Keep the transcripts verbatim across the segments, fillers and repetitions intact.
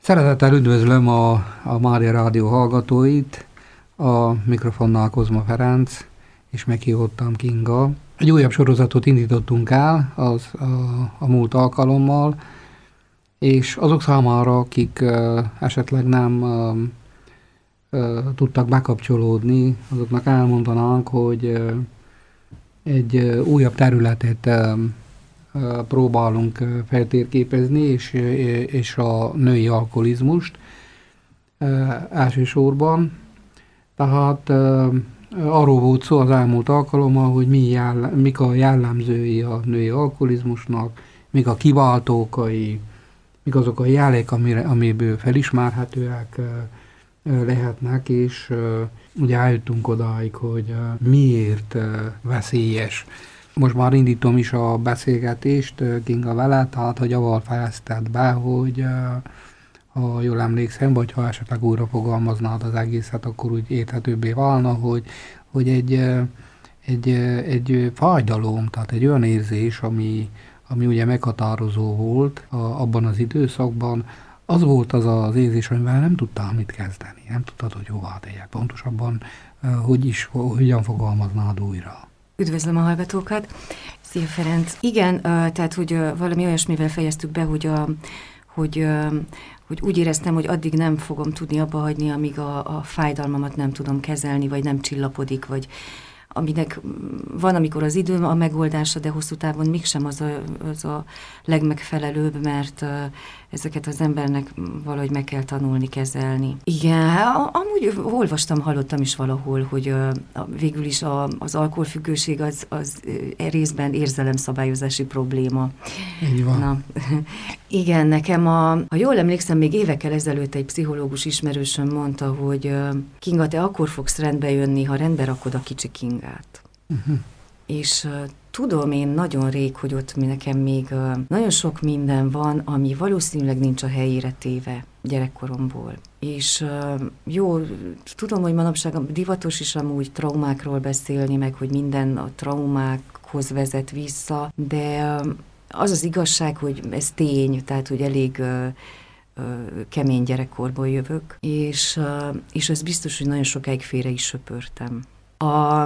Szeretettel üdvözlöm a, a Mária Rádió hallgatóit, a mikrofonnál Kozma Ferenc, és meghívottam Kinga. Egy újabb sorozatot indítottunk el az, a, a múlt alkalommal, és azok számára, akik uh, esetleg nem uh, uh, tudtak bekapcsolódni, azoknak elmondanánk, hogy uh, egy uh, újabb területet uh, uh, próbálunk uh, feltérképezni, és, uh, és a női alkoholizmust uh, elsősorban. Tehát uh, arról volt szó az elmúlt alkalommal, hogy mi jell- mik a jellemzői a női alkoholizmusnak, mik a kiváltókai, mik azok a jelek, amire, amiből felismerhetőek uh, lehetnek, és uh, ugye eljutunk odáig, hogy uh, miért uh, veszélyes. Most már indítom is a beszélgetést uh, Kinga vele, tehát hogy avval fejezted be, hogy uh, ha jól emlékszem, vagy ha esetleg újra fogalmaznád az egészet, akkor úgy érthetőbbé válna, hogy, hogy egy, egy, egy fájdalom, tehát egy olyan érzés, ami, ami ugye meghatározó volt a, abban az időszakban, az volt az az érzés, amivel nem tudtál mit kezdeni, nem tudtad, hogy hová tegyek. Pontosabban, hogy is, hogyan fogalmaznád újra. Üdvözlöm a hallgatókat! Szia Ferenc! Igen, tehát, hogy valami olyasmivel fejeztük be, hogy a hogy, hogy úgy éreztem, hogy addig nem fogom tudni abba hagyni, amíg a, a fájdalmamat nem tudom kezelni, vagy nem csillapodik, vagy aminek van, amikor az idő a megoldása, de hosszú távon mégsem az a, az a legmegfelelőbb, mert ezeket az embernek valahogy meg kell tanulni, kezelni. Igen, amúgy olvastam, hallottam is valahol, hogy végül is a, az alkoholfüggőség az, az részben érzelemszabályozási probléma. Így van. Na, igen, nekem a, ha jól emlékszem, még évekkel ezelőtt egy pszichológus ismerősöm mondta, hogy Kinga, te akkor fogsz rendbe jönni, ha rendbe rakod a kicsi Kingát. Uh-huh. És uh, tudom én nagyon rég, hogy ott nekem még uh, nagyon sok minden van, ami valószínűleg nincs a helyére téve gyerekkoromból. És uh, jó, tudom, hogy manapság divatos is amúgy traumákról beszélni, meg hogy minden a traumákhoz vezet vissza, de uh, az az igazság, hogy ez tény, tehát hogy elég uh, uh, kemény gyerekkorból jövök, és, uh, és ez biztos, hogy nagyon sokáig félre is söpörtem. A,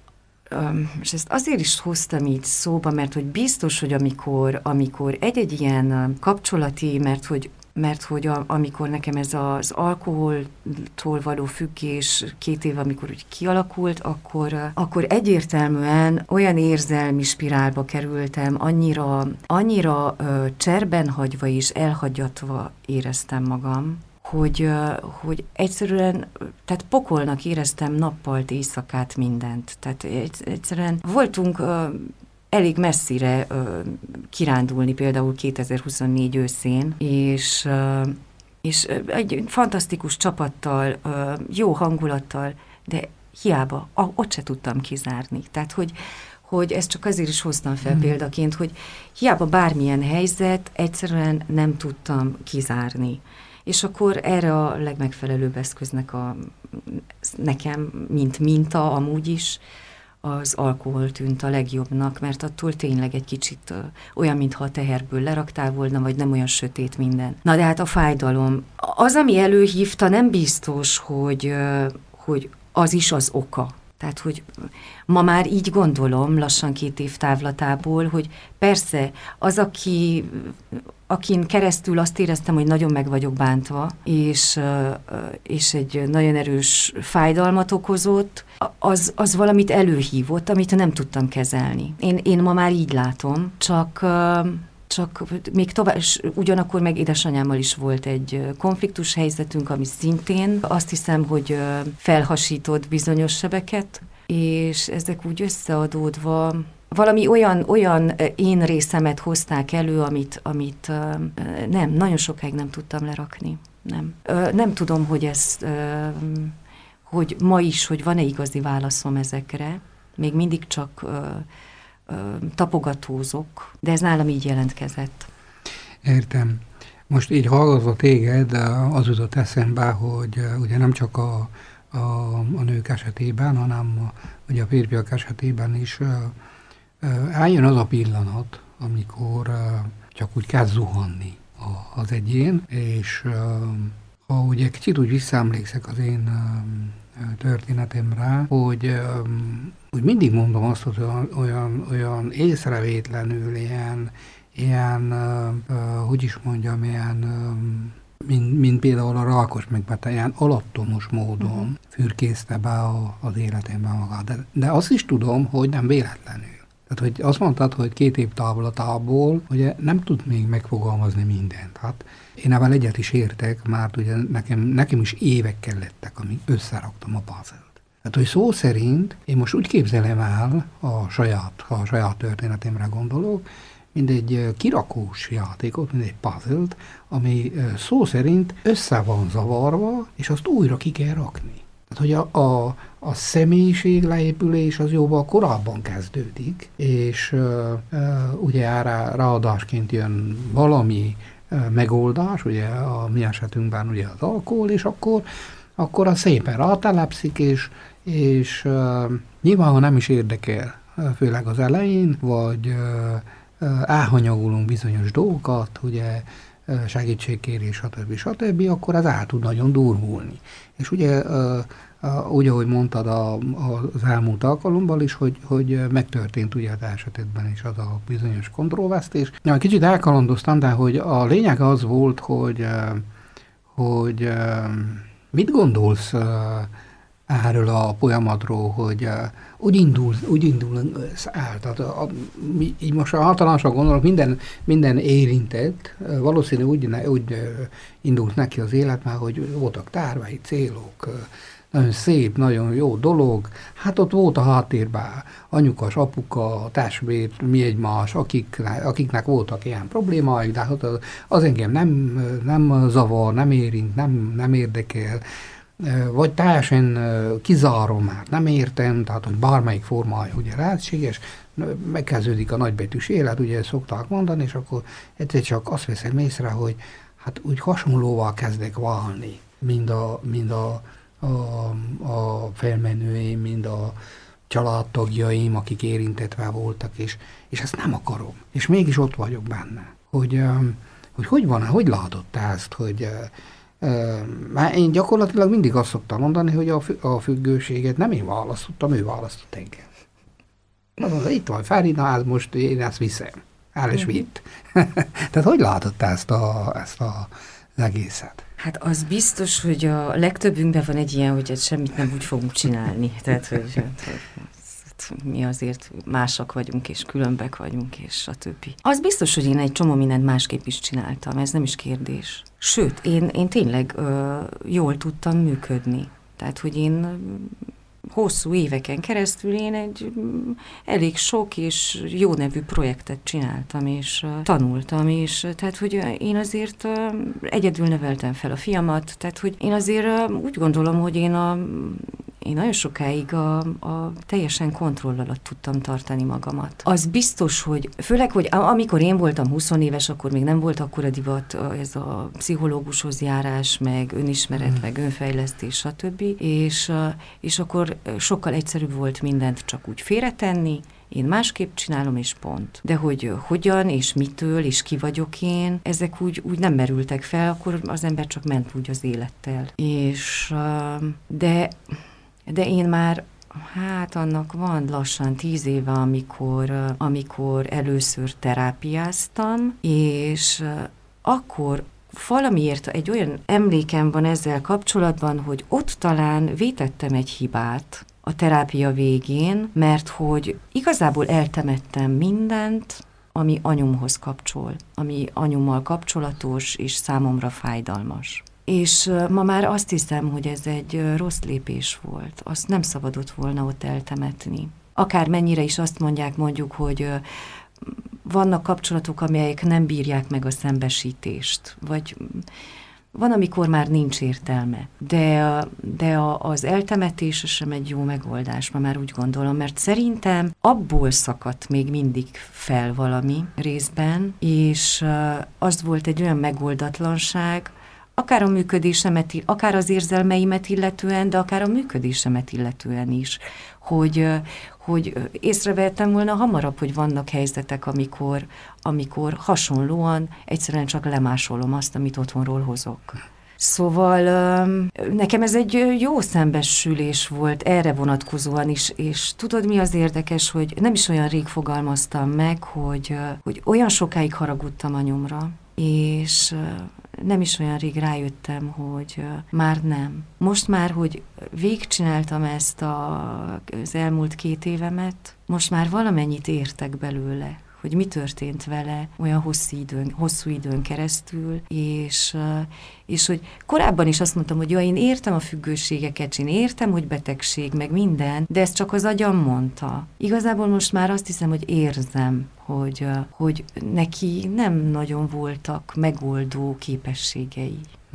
um, és ezt azért is hoztam így szóba, mert hogy biztos, hogy amikor, amikor egy-egy ilyen kapcsolati, mert hogy, mert hogy a, amikor nekem ez az alkoholtól való függés két év, amikor úgy kialakult, akkor, akkor egyértelműen olyan érzelmi spirálba kerültem, annyira, annyira uh, cserben hagyva és elhagyatva éreztem magam, Hogy, hogy egyszerűen, tehát pokolnak éreztem nappalt, éjszakát, mindent. Tehát egyszerűen voltunk uh, elég messzire uh, kirándulni, például kétezer-huszonnégy őszén, és, uh, és egy fantasztikus csapattal, uh, jó hangulattal, de hiába, ah, ott se tudtam kizárni. Tehát, hogy hogy ezt csak azért is hoztam fel mm. példaként, hogy hiába bármilyen helyzet, egyszerűen nem tudtam kizárni. És akkor erre a legmegfelelőbb eszköznek a, nekem, mint minta amúgy is, az alkohol tűnt a legjobbnak, mert attól tényleg egy kicsit uh, olyan, mintha a teherből leraktál volna, vagy nem olyan sötét minden. Na de hát a fájdalom. Az, ami előhívta, nem biztos, hogy, uh, hogy az is az oka. Tehát, hogy ma már így gondolom, lassan két év távlatából, hogy persze az, aki, akin keresztül azt éreztem, hogy nagyon meg vagyok bántva, és, és egy nagyon erős fájdalmat okozott, az, az valamit előhívott, amit nem tudtam kezelni. Én, én ma már így látom, csak... Csak még tovább, és ugyanakkor meg édesanyámmal is volt egy konfliktus helyzetünk, ami szintén azt hiszem, hogy felhasított bizonyos sebeket, és ezek úgy összeadódva valami olyan, olyan én részemet hozták elő, amit, amit nem, nagyon sokáig nem tudtam lerakni. Nem, nem tudom, hogy ez, hogy ma is, hogy van-e igazi válaszom ezekre, még mindig csak tapogatózok, de ez nálam így jelentkezett. Értem. Most így hallgatva téged, az jutott eszembe, hogy ugye nem csak a, a, a nők esetében, hanem a, ugye a férfiak esetében is eljön az a pillanat, amikor csak úgy kezd zuhanni a, az egyén, és ha ugye kicsit úgy visszaemlékszek az én történetemre, hogy, hogy mindig mondom azt, hogy olyan, olyan, olyan észrevétlenül, ilyen, ilyen hogy is mondjam, ilyen mint, mint például a rákos megbeteg, ilyen alattomos módon fürkészte be a, az életemben magát. De, de azt is tudom, hogy nem véletlenül. Tehát, hogy azt mondtad, hogy két év távlatából ugye nem tud még megfogalmazni mindent. Hát én ebben egyet is értek, mert ugye nekem, nekem is évek kellettek, amíg összeraktam a puzzle-t. Tehát, hogy szó szerint én most úgy képzelem el a saját, ha a saját történetemre gondolok, mint egy kirakós játékot, mint egy puzzle-t, ami szó szerint össze van zavarva, és azt újra ki kell rakni. Tehát, hogy a, a, a személyiség leépülés az jóval korábban kezdődik, és uh, uh, ugye rá, ráadásként jön valami uh, megoldás, ugye a mi esetünkben ugye az alkohol, és akkor, akkor a szépen rátelepszik, és, és uh, nyilván, ha nem is érdekel, főleg az elején, vagy uh, uh, elhanyagolunk bizonyos dolgokat, ugye segítségkérés, stb. stb., akkor az el tud nagyon durvulni. És ugye, uh, uh, úgy, ahogy mondtad a, a, az elmúlt alkalommal is, hogy, hogy megtörtént ugye az esetben is az a bizonyos kontrollvesztés. Ja, kicsit elkalandoztam, de hogy a lényeg az volt, hogy, uh, hogy uh, mit gondolsz uh, erről a folyamatról, hogy uh, úgy indul, úgy indul el. Tehát a, a, így most általánosan gondolok, minden, minden érintett, uh, valószínű úgy, ne, úgy uh, indult neki az élet, már hogy voltak tervei, célok, uh, nagyon szép, nagyon jó dolog. Hát ott volt a háttérben anyukas, apuka, testvér, mi egymás, akik, akiknek voltak ilyen problémáik, de hát az, az engem nem, nem zavar, nem érint, nem, nem érdekel, vagy teljesen kizárom, mert nem értem, tehát hogy bármelyik formája ugye lehetséges, megkezdődik a nagybetűs élet, ugye szokták mondani, és akkor egyszer csak azt veszem észre, hogy hát úgy hasonlóval kezdek válni, mind a, mind a, a, a felmenőim, mind a családtagjaim, akik érintetve voltak, és, és ezt nem akarom. És mégis ott vagyok benne, hogy hogy, hogy van, hogy látod ezt, hogy Uh, én gyakorlatilag mindig azt szoktam mondani, hogy a, fü- a függőséget nem én választottam, ő választott engem. Azt mondta, itt van Ferina, hát most én ezt viszem. El is vitt. Tehát hogy látod ezt, a, ezt a, az egészet? Hát az biztos, hogy a legtöbbünkben van egy ilyen, hogy semmit nem úgy fogunk csinálni. Tehát, hogy, hogy mi azért másak vagyunk, és különbek vagyunk, és a többi. Az biztos, hogy én egy csomó mindent másképp is csináltam, ez nem is kérdés. Sőt, én, én tényleg ö, jól tudtam működni. Tehát, hogy én hosszú éveken keresztül én egy elég sok és jó nevű projektet csináltam, és uh, tanultam, és uh, tehát, hogy uh, én azért uh, egyedül neveltem fel a fiamat, tehát, hogy én azért uh, úgy gondolom, hogy én a Én nagyon sokáig a, a teljesen kontroll alatt tudtam tartani magamat. Az biztos, hogy főleg, hogy amikor én voltam húsz éves, akkor még nem volt akkora divat ez a pszichológushoz járás, meg önismeret, hmm. meg önfejlesztés, stb. És, és akkor sokkal egyszerűbb volt mindent csak úgy félretenni, én másképp csinálom, és pont. De hogy hogyan, és mitől, és ki vagyok én, ezek úgy, úgy nem merültek fel, akkor az ember csak ment úgy az élettel. És de... De én már, hát annak van lassan tíz éve, amikor, amikor először terápiáztam, és akkor valamiért egy olyan emlékem van ezzel kapcsolatban, hogy ott talán vétettem egy hibát a terápia végén, mert hogy igazából eltemettem mindent, ami anyumhoz kapcsol, ami anyummal kapcsolatos és számomra fájdalmas. És ma már azt hiszem, hogy ez egy rossz lépés volt. Azt nem szabadott volna ott eltemetni. Akár mennyire is azt mondják mondjuk, hogy vannak kapcsolatok, amelyek nem bírják meg a szembesítést, vagy van, amikor már nincs értelme. De, de a, az eltemetés sem egy jó megoldás, ma már úgy gondolom, mert szerintem abból szakadt még mindig fel valami részben, és az volt egy olyan megoldatlanság, akár a működésemet, akár az érzelmeimet illetően, de akár a működésemet illetően is, hogy, hogy észrevettem volna hamarabb, hogy vannak helyzetek, amikor, amikor hasonlóan egyszerűen csak lemásolom azt, amit otthonról hozok. Szóval nekem ez egy jó szembesülés volt erre vonatkozóan is, és tudod, mi az érdekes, hogy nem is olyan rég fogalmaztam meg, hogy, hogy olyan sokáig haragudtam anyomra, és nem is olyan rég rájöttem, hogy már nem. Most már, hogy végigcsináltam ezt a, az elmúlt két évemet, most már valamennyit értek belőle, hogy mi történt vele olyan hosszú időn, hosszú időn keresztül, és, és hogy korábban is azt mondtam, hogy ja, én értem a függőségeket, én értem, hogy betegség, meg minden, de ezt csak az agyam mondta. Igazából most már azt hiszem, hogy érzem, hogy, hogy neki nem nagyon voltak megoldó képességei. Hm.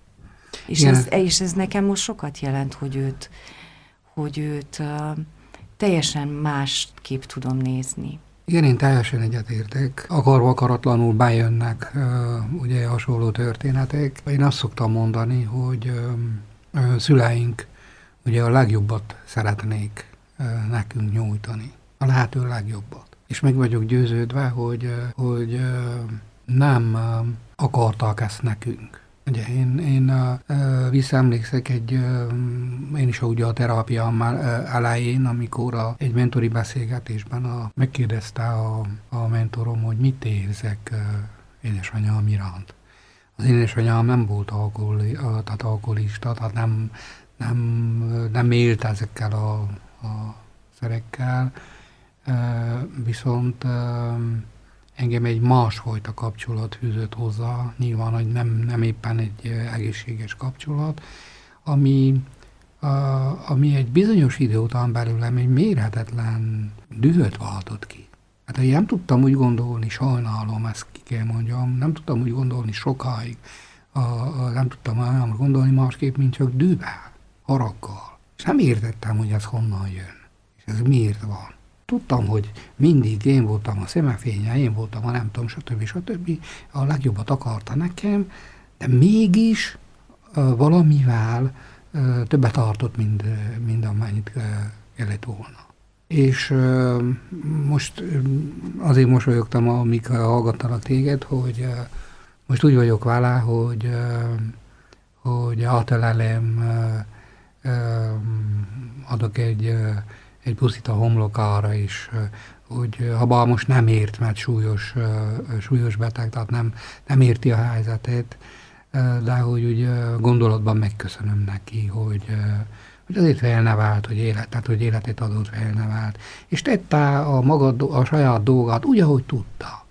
És, ez, és ez nekem most sokat jelent, hogy őt, hogy őt uh, teljesen másképp tudom nézni. Igen, én teljesen egyetértek. Akarva akaratlanul bejönnek uh, ugye hasonló történetek. Én azt szoktam mondani, hogy uh, uh, szüleink ugye a legjobbat szeretnék uh, nekünk nyújtani. A lehető legjobbat. És meg vagyok győződve, hogy, uh, hogy uh, nem uh, akartak ezt nekünk. Ugye én, én uh, visszaemlékszek egy, uh, én is ugye a terápiám uh, elején, amikor a, egy mentori beszélgetésben a, megkérdezte a, a mentorom, hogy mit érzek uh, édesanyám iránt. Az édesanyám nem volt alkoholi, uh, tehát alkoholista, tehát nem, nem, nem élt ezekkel a, a szerekkel, uh, viszont uh, engem egy másfajta kapcsolat fűzött hozzá, nyilván, hogy nem, nem éppen egy egészséges kapcsolat, ami, a, ami egy bizonyos idő után belőlem egy mérhetetlen dühöt váltott ki. Hát én nem tudtam úgy gondolni, sajnálom, ezt ki kell mondjam, nem tudtam úgy gondolni sokáig, a, a, nem tudtam olyan gondolni másképp, mint csak dühvel, haraggal. És nem értettem, hogy ez honnan jön, és ez miért van. Tudtam, hogy mindig én voltam a szemefénye, én voltam a nem tudom, stb. stb. A legjobbat akarta nekem, de mégis uh, valamivel uh, többet tartott, mint, mint amennyit uh, kellett volna. És uh, most uh, azért mosolyogtam, amíg hallgattalak téged, hogy uh, most úgy vagyok vele, hogy, uh, hogy átölelem, uh, uh, adok egy uh, egy puszit a homlokára is, hogy ha bár most nem ért, mert súlyos, súlyos beteg, tehát nem, nem érti a helyzetet, de hogy úgy gondolatban megköszönöm neki, hogy, hogy azért felnevelt, hogy, élet, tehát, hogy életet adott, felnevelt, és tette a, maga, a saját dolgát úgy, ahogy tudta.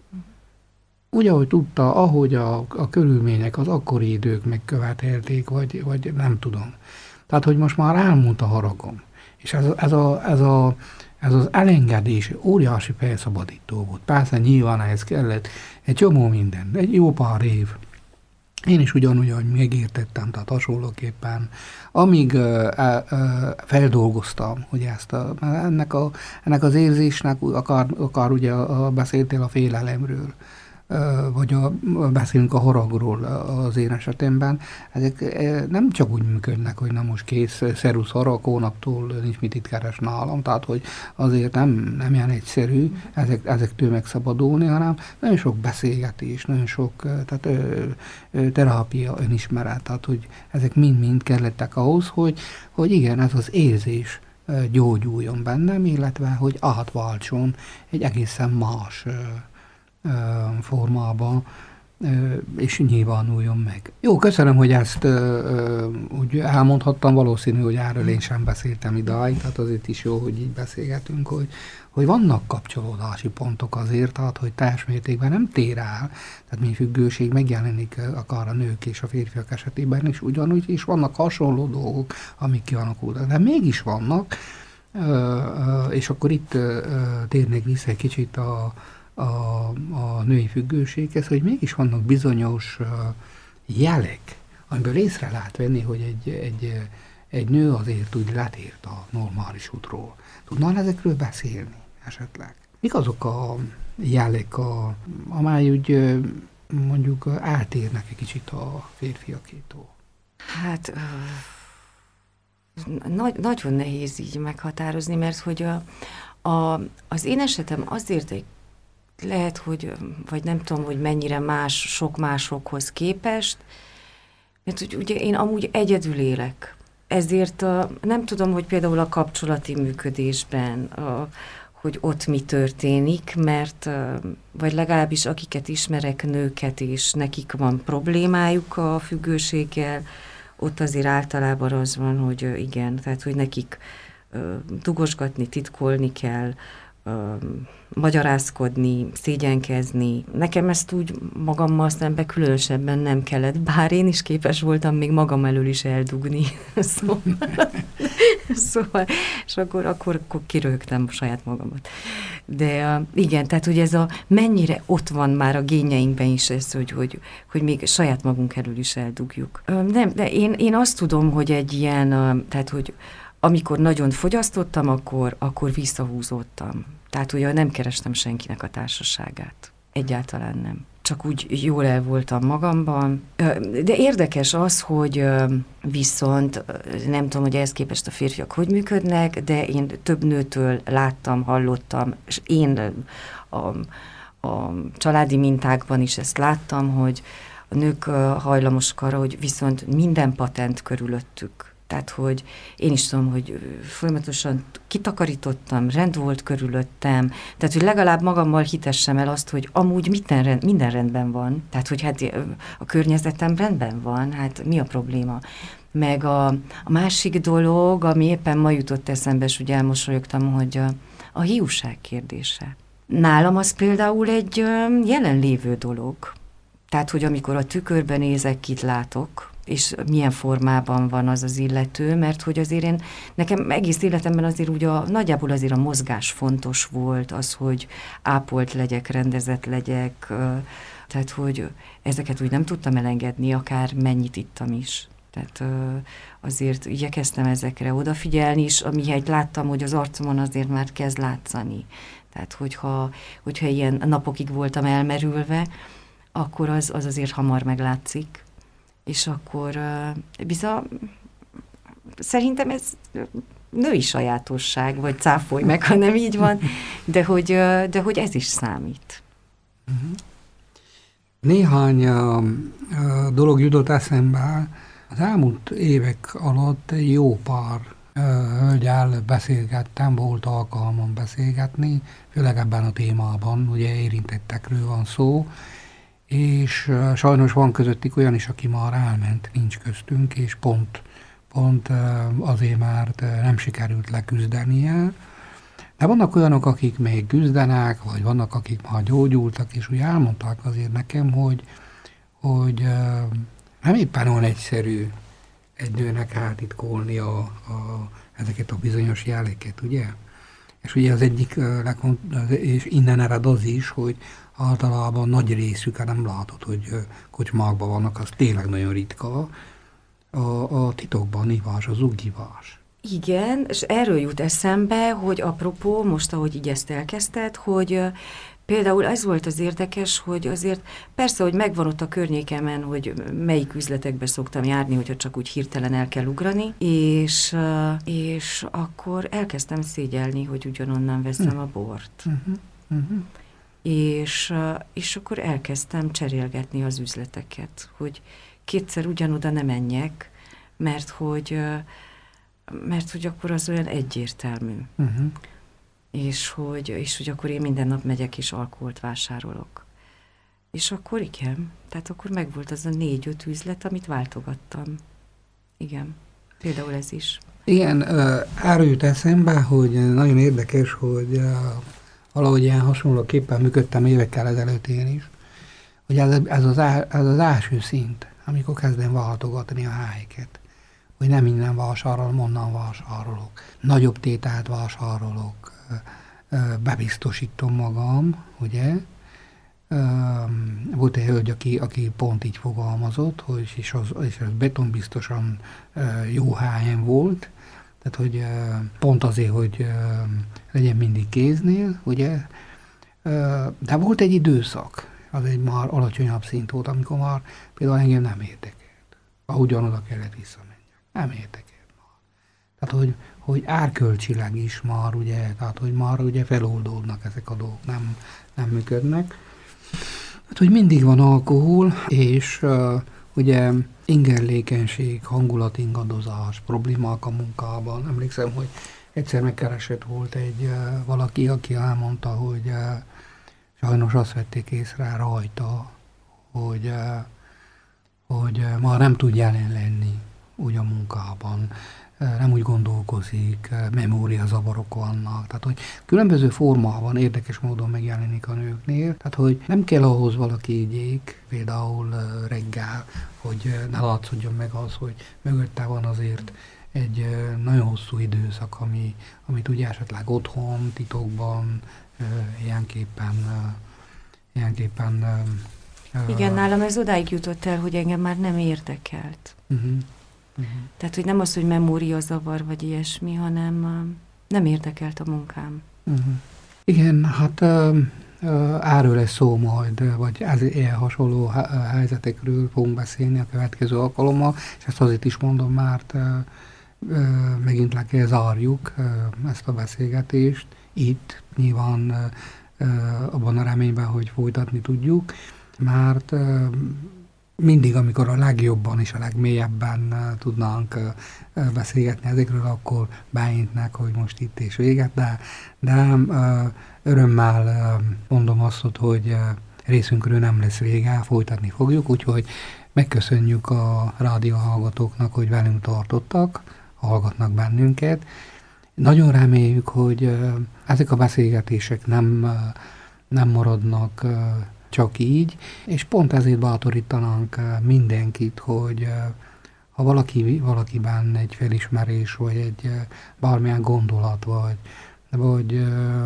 Úgy, ahogy tudta, ahogy a, a körülmények, az akkori idők megkövetelték, vagy, vagy nem tudom. Tehát, hogy most már elmúlt a haragom. És ez, ez, a, ez, a, ez az elengedés óriási felszabadító volt. Persze nyilván ehhez kellett egy csomó minden, egy jó pár év. Én is ugyanúgy, hogy megértettem, tehát hasonlóképpen, amíg uh, uh, feldolgoztam, hogy ezt a, ennek, a, ennek az érzésnek, akár, akár ugye a, a beszéltél a félelemről, vagy a, beszélünk a haragról az én esetemben, ezek nem csak úgy működnek, hogy na most kész, szerusz harag, hónaptól nincs mit itt keres nálam, tehát hogy azért nem, nem ilyen egyszerű ezek, ezektől megszabadulni, hanem nagyon sok beszélgetés, nagyon sok tehát, ö, ö, terápia, önismeret, tehát hogy ezek mind-mind kellettek ahhoz, hogy, hogy igen, ez az érzés gyógyuljon bennem, illetve hogy átváltson egy egészen más formában, és nyilvánuljon meg. Jó, köszönöm, hogy ezt úgy elmondhattam, valószínű, hogy erről én sem beszéltem idáig, tehát azért is jó, hogy így beszélgetünk, hogy, hogy vannak kapcsolódási pontok azért, tehát hogy teljes mértékben nem tér el, tehát mi függőség megjelenik akár a nők és a férfiak esetében is ugyanúgy, és vannak hasonló dolgok, amik kialakulnak, de mégis vannak, és akkor itt térnék vissza egy kicsit a A, a női függőséghez, hogy mégis vannak bizonyos uh, jelek, amiből észre lehet venni, hogy egy, egy, egy nő azért úgy letért a normális útról. Tudnál ezekről beszélni esetleg? Mik azok a jelek, a, amely úgy uh, mondjuk eltérnek egy kicsit a férfiakétól? Hát nagy, nagyon nehéz így meghatározni, mert hogy a, a, az én esetem azért egy lehet, hogy, vagy nem tudom, hogy mennyire más, sok másokhoz képest, mert hogy ugye én amúgy egyedül élek. Ezért a, nem tudom, hogy például a kapcsolati működésben, a, hogy ott mi történik, mert, vagy legalábbis akiket ismerek, nőket, és nekik van problémájuk a függőséggel, ott azért általában az van, hogy igen, tehát, hogy nekik dugosgatni, titkolni kell, magyarázkodni, szégyenkezni. Nekem ezt úgy magammal szemben különösebben nem kellett, bár én is képes voltam még magam elől is eldugni. szóval, szóval, és akkor, akkor, akkor kiröhögtem saját magamat. De uh, igen, tehát hogy ez a mennyire ott van már a génjeinkben is ez, hogy, hogy, hogy még saját magunk elől is eldugjuk. Uh, nem, de én, én azt tudom, hogy egy ilyen, uh, tehát hogy amikor nagyon fogyasztottam, akkor, akkor visszahúzódtam. Tehát ugye nem kerestem senkinek a társaságát. Egyáltalán nem. Csak úgy jól el voltam magamban. De érdekes az, hogy viszont nem tudom, hogy ehhez képest a férfiak hogy működnek, de én több nőtől láttam, hallottam, és én a, a családi mintákban is ezt láttam, hogy a nők hajlamosak arra, hogy viszont minden patent körülöttük. Tehát, hogy én is tudom, hogy folyamatosan kitakarítottam, rend volt körülöttem, tehát, hogy legalább magammal hitessem el azt, hogy amúgy minden, rend, minden rendben van. Tehát, hogy hát a környezetem rendben van, hát mi a probléma? Meg a, a másik dolog, ami éppen ma jutott eszembe, és ugye elmosolyogtam, hogy a, a hiúság kérdése. Nálam az például egy jelenlévő dolog. Tehát, hogy amikor a tükörben nézek, kit látok, és milyen formában van az az illető, mert hogy azért én, nekem egész életemben azért úgy a, nagyjából azért a mozgás fontos volt, az, hogy ápolt legyek, rendezett legyek, tehát hogy ezeket úgy nem tudtam elengedni, akár mennyit ittam is. Tehát azért igyekeztem ezekre odafigyelni is, amihez láttam, hogy az arcomon azért már kezd látszani. Tehát hogyha, hogyha ilyen napokig voltam elmerülve, akkor az, az azért hamar meglátszik. És akkor uh, bizony, szerintem ez női sajátosság, vagy cáfolj meg, ha nem így van, de hogy, uh, de hogy ez is számít. Néhány uh, dolog jutott eszembe. Az elmúlt évek alatt jó pár uh, hölgyel beszélgettem, volt alkalmam beszélgetni, főleg ebben a témában, ugye érintettekről van szó, és uh, sajnos van közöttük olyan is, aki már elment, nincs köztünk, és pont, pont uh, azért, mert uh, nem sikerült leküzdenie. De vannak olyanok, akik még küzdenek, vagy vannak, akik már gyógyultak, és úgy elmondták azért nekem, hogy, hogy uh, nem éppen olyan egyszerű egy nőnek átitkolni a, a, ezeket a bizonyos jeleket, ugye? És ugye az egyik, uh, és innen ered az is, hogy általában nagy részük, nem látod, hogy kocsmákban vannak, az tényleg nagyon ritka, a, a titokban ivás, az ugivás. Igen, és erről jut eszembe, hogy apropó, most ahogy így ezt elkezdted, hogy uh, például ez volt az érdekes, hogy azért persze, hogy megvan ott a környékemen, hogy melyik üzletekbe szoktam járni, hogyha csak úgy hirtelen el kell ugrani, és, uh, és akkor elkezdtem szégyelni, hogy ugyanonnan veszem hm. a bort. Uh-huh. Uh-huh. És, és akkor elkezdtem cserélgetni az üzleteket, hogy kétszer ugyanoda ne menjek, mert hogy, mert hogy akkor az olyan egyértelmű. Uh-huh. És, hogy, és hogy akkor én minden nap megyek és alkoholt vásárolok. És akkor igen, tehát akkor megvolt az a négy-öt üzlet, amit váltogattam. Igen, például ez is. Igen, erről jut eszembe, hogy nagyon érdekes, hogy valahogy ilyen hasonlóképpen működtem évekkel ezelőtt én is, hogy ez, ez, az, á, ez az első szint, amikor kezdem váltogatni a helyeket, hogy nem innen vásárolom, onnan vásárolok, nagyobb tételt vásárolok, bebiztosítom magam, ugye. Volt egy hölgy, aki, aki pont így fogalmazott, hogy, és, az, és az betonbiztosan jó helyen volt, tehát, hogy pont azért, hogy legyen mindig kéznél, ugye. De volt egy időszak, az egy már alacsonyabb szint volt, amikor már például engem nem érdekelt. Ha ugyanoda kellett visszamenjek. Nem érdekelt már. Tehát, hogy, hogy árkölcsileg is már, ugye, tehát, hogy már ugye feloldódnak ezek a dolgok, nem, nem működnek. Hát, hogy mindig van alkohol, és uh, ugye ingerlékenység, hangulatingadozás, problémák a munkában. Emlékszem, hogy egyszer megkeresett volt egy uh, valaki, aki elmondta, hogy uh, sajnos azt vették észre rajta, hogy, uh, hogy uh, már nem tud jelen lenni úgy a munkában. Nem úgy gondolkozik, memóriazavarok vannak. Tehát, hogy különböző formában érdekes módon megjelenik a nőknél. Tehát, hogy nem kell ahhoz valaki ígyék, például reggel, hogy ne látszódjon meg az, hogy mögötte van azért egy nagyon hosszú időszak, ami, amit ugye esetleg otthon, titokban, ilyenképpen, ilyenképpen igen, nálam ez odáig jutott el, hogy engem már nem érdekelt. Uh-huh. Uh-huh. Tehát, hogy nem az, hogy memóriazavar vagy ilyesmi, hanem uh, nem érdekelt a munkám. Uh-huh. Igen, hát uh, uh, erről lesz szó majd, vagy ez, ilyen hasonló h- helyzetekről fogunk beszélni a következő alkalommal, és ezt azért is mondom, mert uh, uh, megint le kell zárjuk uh, ezt a beszélgetést itt, nyilván uh, uh, abban a reményben, hogy folytatni tudjuk, mert uh, mindig, amikor a legjobban és a legmélyebben uh, tudnánk uh, beszélgetni ezekről, akkor beintnek, hogy most itt és véget, de, de uh, örömmel uh, mondom azt, hogy uh, részünkről nem lesz vége, folytatni fogjuk, úgyhogy megköszönjük a rádióhallgatóknak, hogy velünk tartottak, hallgatnak bennünket. Nagyon reméljük, hogy uh, ezek a beszélgetések nem, uh, nem maradnak uh, csak így, és pont ezért bátorítanánk mindenkit, hogy ha valaki, valakiben egy felismerés, vagy egy bármilyen gondolat, vagy, vagy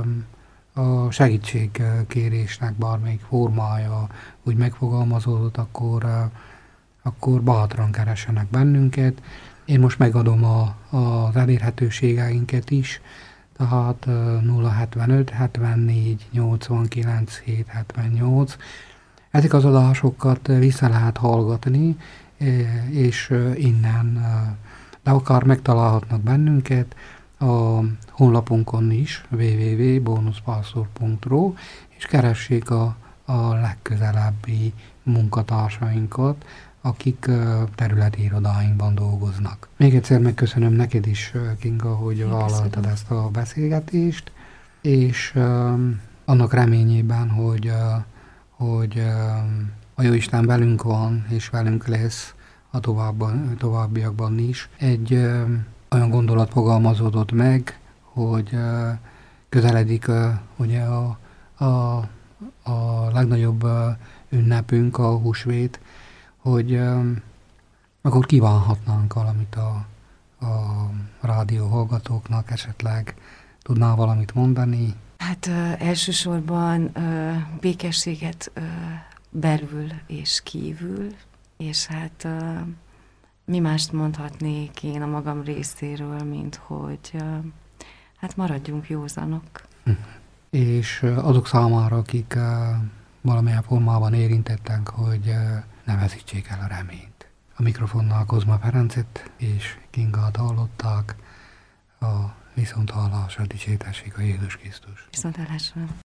a segítségkérésnek bármelyik formája úgy megfogalmazódott, akkor, akkor bátran keressenek bennünket. Én most megadom a, az elérhetőségeinket is, tehát nulla hetvenöt hetvennégy nyolcvankilenc hét hetvennyolc. Ezek az adásokat vissza lehet hallgatni, és innen, de akár megtalálhatnak bennünket a honlapunkon is, double-u double-u double-u pont bonuspastor pont ro, és keressék a, a legközelebbi munkatársainkat, akik területi irodáinkban dolgoznak. Még egyszer megköszönöm neked is, Kinga, hogy vállaltad ezt a beszélgetést, és um, annak reményében, hogy, uh, hogy um, a Jóisten velünk van, és velünk lesz a továbban, továbbiakban is. Egy um, olyan gondolat fogalmazódott meg, hogy uh, közeledik uh, ugye a, a, a legnagyobb uh, ünnepünk, a húsvét, hogy um, akkor kívánhatnánk valamit a, a rádió hallgatóknak, esetleg tudnál valamit mondani? Hát uh, elsősorban uh, békességet uh, belül és kívül, és hát uh, mi mást mondhatnék én a magam részéről, mint hogy uh, hát maradjunk józanok. Hm. És uh, azok számára, akik uh, valamilyen formában érintettek, hogy uh, ne veszítsék el a reményt. A mikrofonnál Kozma Ferencet és Kingát hallották, a viszonthallásra, dicsértessék a Jézus Krisztus. Viszonthallásra.